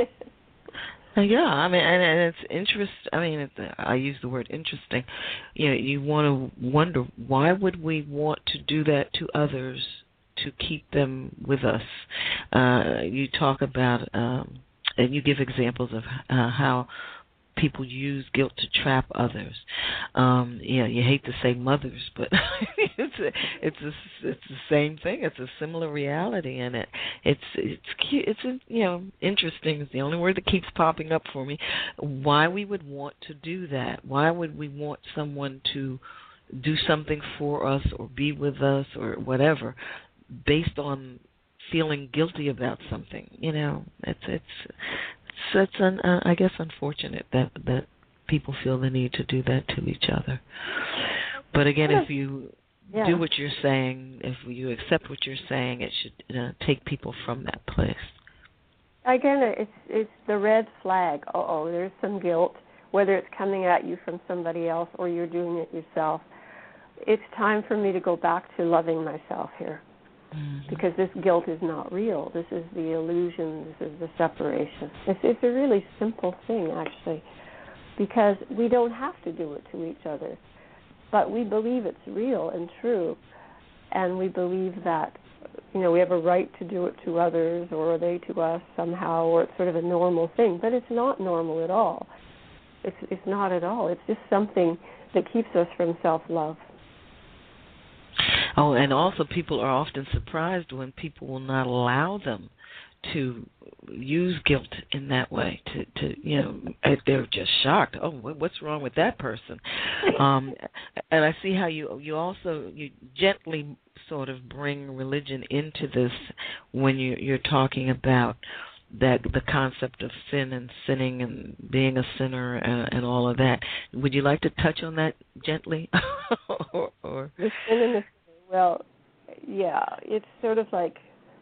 Yeah, I mean, and, and it's interest. I mean, it's, I use the word interesting. You know, you want to wonder, why would we want to do that to others to keep them with us? Uh, you talk about, um, and you give examples of uh, how people use guilt to trap others. Um, yeah, you hate to say mothers, but it's a, it's a, it's the same thing. It's a similar reality, and it it's it's cute. It's you know interesting. It's the only word that keeps popping up for me. Why we would want to do that? Why would we want someone to do something for us or be with us or whatever, based on feeling guilty about something? You know, it's it's. So it's, un, uh, I guess, unfortunate that that people feel the need to do that to each other. But again, if you yeah. do what you're saying, if you accept what you're saying, it should uh, take people from that place. Again, it's it's the red flag. Uh-oh, there's some guilt, whether it's coming at you from somebody else or you're doing it yourself. It's time for me to go back to loving myself here. Mm-hmm. Because this guilt is not real. This is the illusion. This is the separation. It's, it's a really simple thing, actually, because we don't have to do it to each other. But we believe it's real and true, and we believe that, you know, we have a right to do it to others, or they to us somehow, or it's sort of a normal thing. But it's not normal at all. It's, it's not at all. It's just something that keeps us from self-love. Oh, and also people are often surprised when people will not allow them to use guilt in that way. To, to you know, they're just shocked. Oh, what's wrong with that person? Um, and I see how you you also you gently sort of bring religion into this when you you're talking about that the concept of sin and sinning and being a sinner and, and all of that. Would you like to touch on that gently? or, or the sin and the Well, yeah, it's sort of like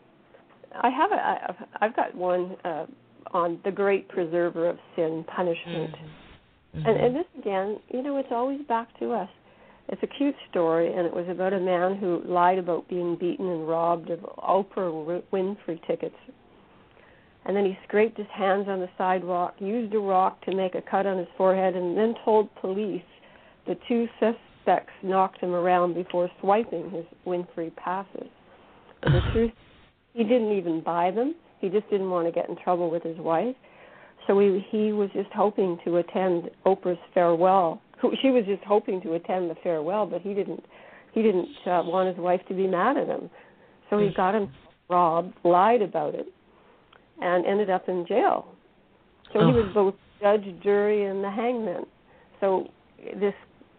I have a I've got one uh, on the great preserver of sin, punishment, mm-hmm. and and this again, you know, it's always back to us. It's a cute story, and it was about a man who lied about being beaten and robbed of Oprah Winfrey tickets, and then he scraped his hands on the sidewalk, used a rock to make a cut on his forehead, and then told police the two suspects knocked him around before swiping his Winfrey passes. But the truth, he didn't even buy them. He just didn't want to get in trouble with his wife. So he, he was just hoping to attend Oprah's farewell. She was just hoping to attend the farewell, but he didn't. He didn't uh, want his wife to be mad at him. So he got him robbed, lied about it, and ended up in jail. So he was both judge, jury, and the hangman. So this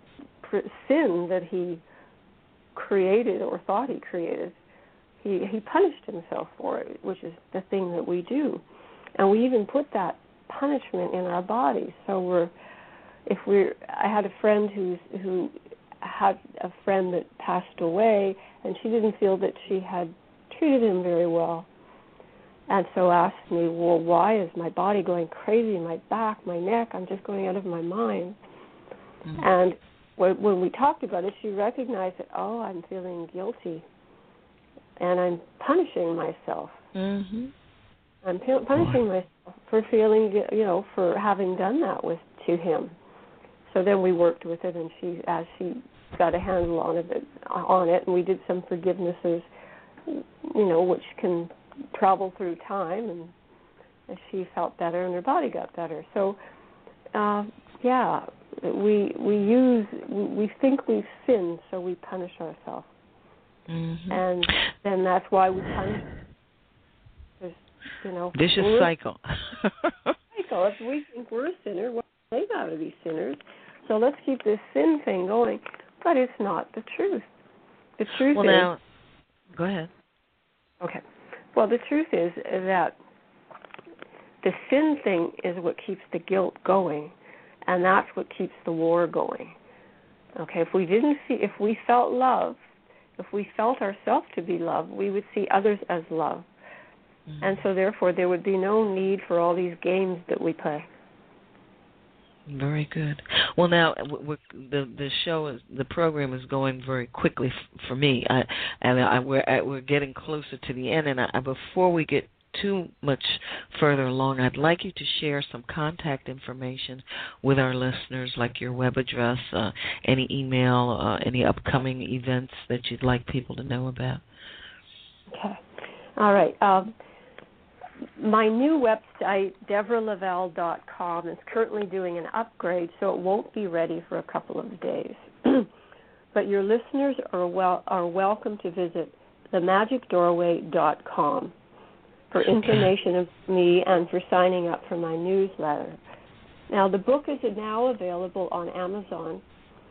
sin that he created or thought he created, he, he punished himself for it, which is the thing that we do. And we even put that punishment in our bodies. So we're, if we're, I had a friend who's, who had a friend that passed away, and she didn't feel that she had treated him very well. And so asked me, well, why is my body going crazy, my back, my neck? I'm just going out of my mind. Mm-hmm. And when we talked about it, she recognized that, oh, I'm feeling guilty, and I'm punishing myself. Mm-hmm. I'm p- punishing Boy. myself for feeling, you know, for having done that with to him. So then we worked with it, and she, as she got a handle on it, on it, and we did some forgivenesses, you know, which can travel through time, and, and she felt better, and her body got better. So, uh, yeah. We we use we, we think we've sinned, so we punish ourselves, mm-hmm. and then that's why we punish. There's, you know, vicious cycle. cycle. If we think we're a sinner, well, they got to be sinners. So let's keep this sin thing going. But it's not the truth. The truth well, is. Now, go ahead. Okay. Well, the truth is that the sin thing is what keeps the guilt going. And that's what keeps the war going. Okay, if we didn't see, if we felt love, if we felt ourselves to be love, we would see others as love. Mm-hmm. And so therefore there would be no need for all these games that we play. Very good. Well, now we're, the the show is the program is going very quickly f- for me, I, and I, we're we're getting closer to the end. And I, before we get too much further along, I'd like you to share some contact information with our listeners, like your web address, uh, any email, uh, any upcoming events that you'd like people to know about. Okay. All right. Um, my new website, Deborah Lavelle dot com, is currently doing an upgrade, so it won't be ready for a couple of days. But your listeners are well are welcome to visit the magic doorway dot com for information of me and for signing up for my newsletter. Now, the book is now available on Amazon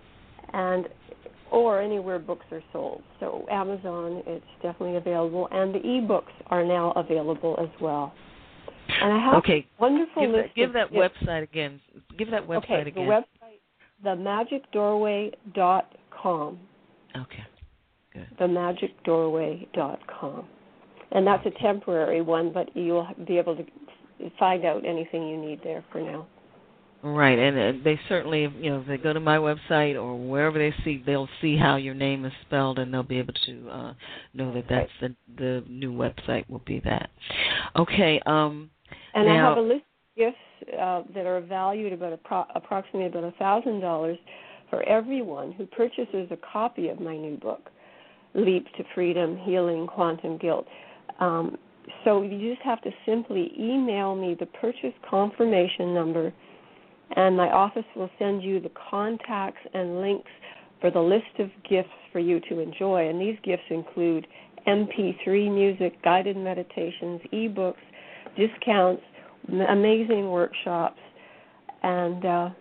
and or anywhere books are sold. So Amazon, it's definitely available, and the e-books are now available as well. And I have okay. a wonderful give list that, give of that website again. Give that website okay, again. The website, the magic doorway dot com. Okay, good. the magic doorway dot com. And that's a temporary one, but you'll be able to find out anything you need there for now. Right, and uh, they certainly, you know, if they go to my website or wherever they see, they'll see how your name is spelled, and they'll be able to uh, know that that's right. the the new website will be that. Okay. Um, and now, I have a list of gifts uh, that are valued about appro- approximately about a thousand dollars for everyone who purchases a copy of my new book, Leap to Freedom: Healing Quantum Guilt. Um, so you just have to simply email me the purchase confirmation number, and my office will send you the contacts and links for the list of gifts for you to enjoy. And these gifts include M P three music, guided meditations, e-books, discounts, amazing workshops, and uh,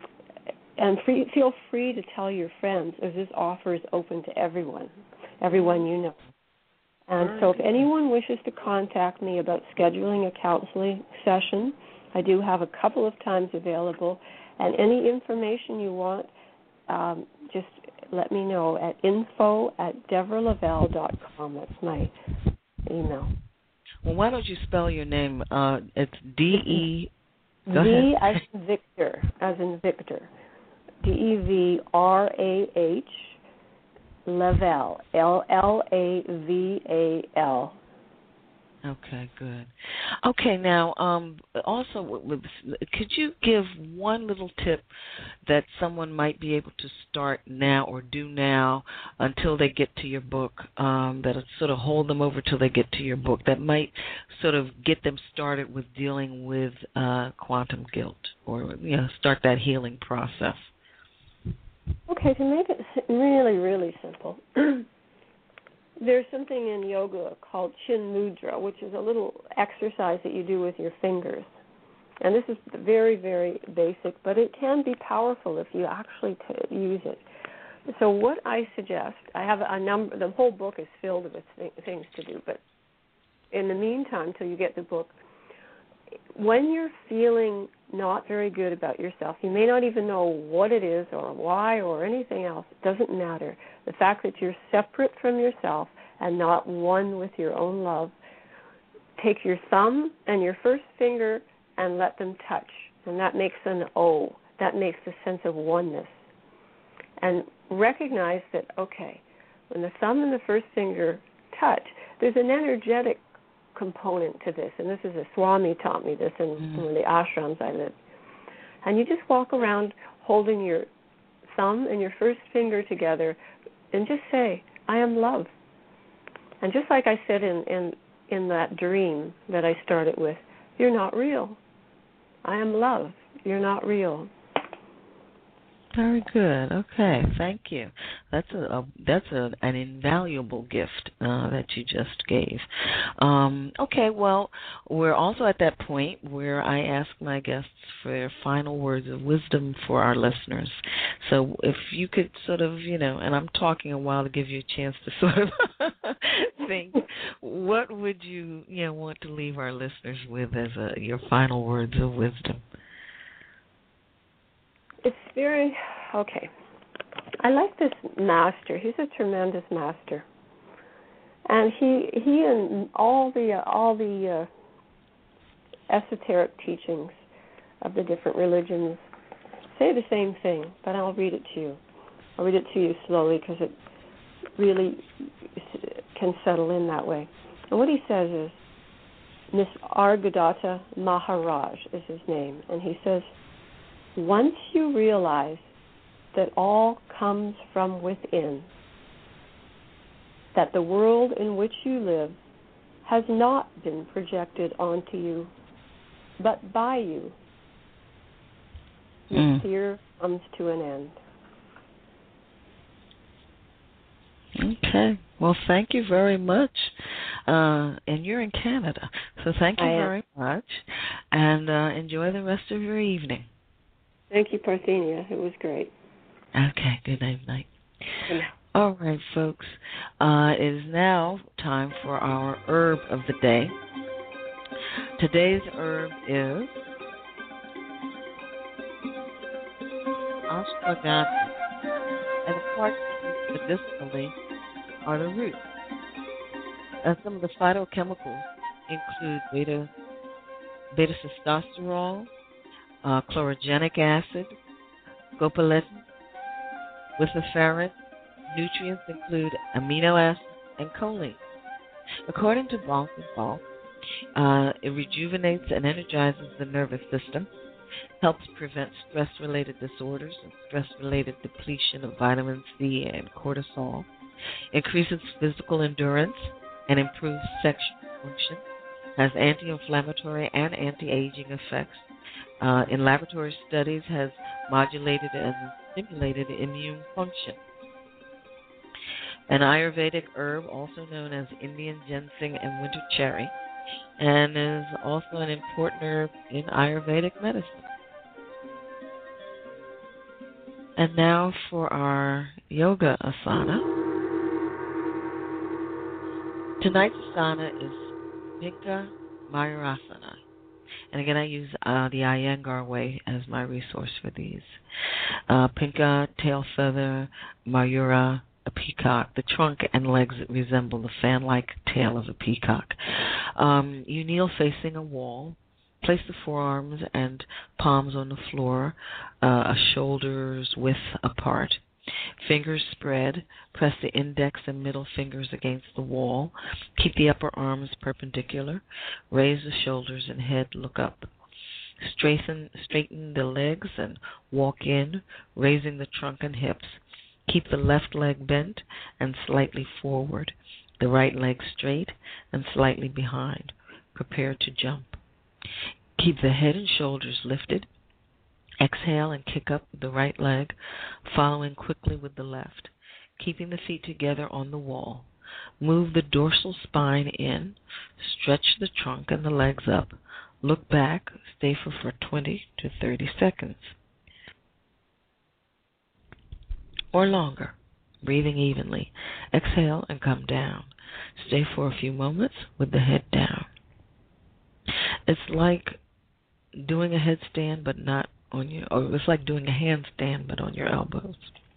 and free, feel free to tell your friends, as this offer is open to everyone, everyone you know. And so if anyone wishes to contact me about scheduling a counseling session, I do have a couple of times available, and any information you want, um, just let me know at info at Deborah Lavelle dot com. That's my email. Well, why don't you spell your name? Uh, it's D E. V as in Victor, as in Victor. D E V R A H, Lavelle, L L A V A L. Okay, good. Okay, now, um, also, with, could you give one little tip that someone might be able to start now or do now until they get to your book, um, that'll sort of hold them over till they get to your book, that might sort of get them started with dealing with uh, quantum guilt, or, you know, start that healing process? Okay, to make it really, really simple, there's something in yoga called Chin Mudra, which is a little exercise that you do with your fingers. And this is very, very basic, but it can be powerful if you actually t- use it. So what I suggest, I have a number, the whole book is filled with th- things to do, but in the meantime, till you get the book, when you're feeling not very good about yourself, you may not even know what it is or why or anything else, it doesn't matter. The fact that you're separate from yourself and not one with your own love, take your thumb and your first finger and let them touch. And that makes an O. That makes a sense of oneness. And recognize that, okay, when the thumb and the first finger touch, there's an energetic component to this. And this is a Swami taught me this in mm. one of the ashrams I lived. And you just walk around holding your thumb and your first finger together and just say, I am love. And just like I said in, in, in that dream that I started with, you're not real. I am love. You're not real. Very good. Okay, thank you. That's a, a that's a, an invaluable gift uh, that you just gave. Um, okay, well, we're also at that point where I ask my guests for their final words of wisdom for our listeners. So if you could sort of, you know, and I'm talking a while to give you a chance to sort of think, what would you, you know, want to leave our listeners with as a, your final words of wisdom? It's very, okay. I like this master. He's a tremendous master. And he he and all the uh, all the uh, esoteric teachings of the different religions say the same thing, but I'll read it to you. I'll read it to you slowly because it really can settle in that way. And what he says is, Nisargadatta Maharaj is his name, and he says, once you realize that all comes from within, that the world in which you live has not been projected onto you, but by you. Your Mm. fear comes to an end. Okay. Well, thank you very much. Uh, and you're in Canada, so thank you I am. very much. And uh, enjoy the rest of your evening. Thank you, Parthenia. It was great. Okay. Good night. Night. Good night. All right, folks. Uh, it is now time for our herb of the day. Today's herb is ashwagandha, and the parts used medicinally are the roots. And some of the phytochemicals include beta, beta testosterone, uh, chlorogenic acid, scopolamine, luciferin. Nutrients include amino acids and choline. According to Balk and Balk, uh, it rejuvenates and energizes the nervous system, helps prevent stress-related disorders and stress-related depletion of vitamin C and cortisol, increases physical endurance, and improves sexual function, has anti-inflammatory and anti-aging effects. Uh, in laboratory studies, has modulated and stimulated immune function. An Ayurvedic herb, also known as Indian ginseng and winter cherry, and is also an important herb in Ayurvedic medicine. And now for our yoga asana. Tonight's asana is Pinka Mayurasana. And again, I use uh, the Iyengar way as my resource for these. Uh, Pinka, tail feather, Mayura, a peacock. The trunk and legs resemble the fan-like tail of a peacock. Um, you kneel facing a wall. Place the forearms and palms on the floor, uh, shoulders width apart. Fingers spread. Press the index and middle fingers against the wall. Keep the upper arms perpendicular. Raise the shoulders and head. Look up. Straighten, straighten the legs and walk in, raising the trunk and hips. Keep the left leg bent and slightly forward. The right leg straight and slightly behind. Prepare to jump. Keep the head and shoulders lifted. Exhale and kick up the right leg, following quickly with the left, keeping the feet together on the wall. Move the dorsal spine in, stretch the trunk and the legs up. Look back, stay for, for twenty to thirty seconds. Or longer, breathing evenly. Exhale and come down. Stay for a few moments with the head down. It's like doing a headstand but not on your, or it's like doing a handstand but on your elbows.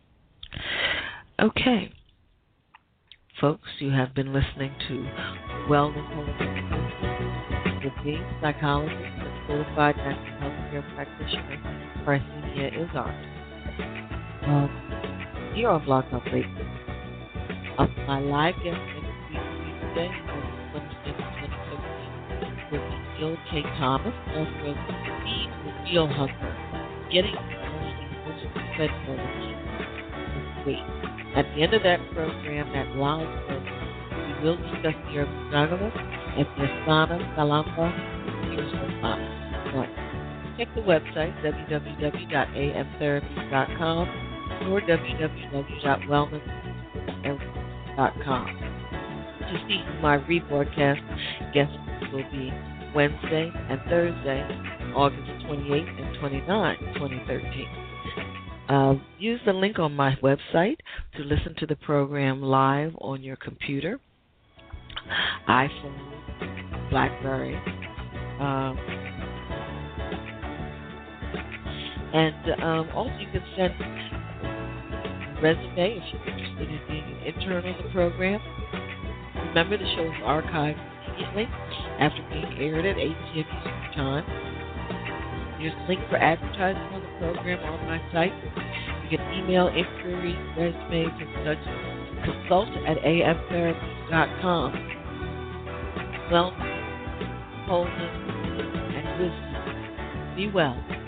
Okay. Folks, you have been listening to Wellness Holistic with me, psychologist and certified natural health care practitioner, Parthenia Izzard. Um, here on Blog Talk Radio. Up my live guest next week, Tuesday, Wednesday, twenty-fifth, will be Jill K. Thomas, author of Feed the Real Hunger, Getting Only Fed this week. At the end of that program, that live program, we will discuss the herb juggler and the asana, salamba, asana. Right. Check the website, w w w dot a m therapy dot com or w w w dot wellness dot com. To see who my rebroadcast guests will be Wednesday and Thursday, August twenty-eighth and twenty-ninth, twenty thirteen. Uh, use the link on my website to listen to the program live on your computer, iPhone, BlackBerry, um, and um, also you can send a resume if you're interested in being an intern on the program. Remember, the show is archived immediately after being aired at eight p.m. Eastern Time. There's a link for advertising on the program on my site. You can email inquiries, resumes, and such to consult at a m therapy dot com. Wellness, wholeness, and wisdom. Be well.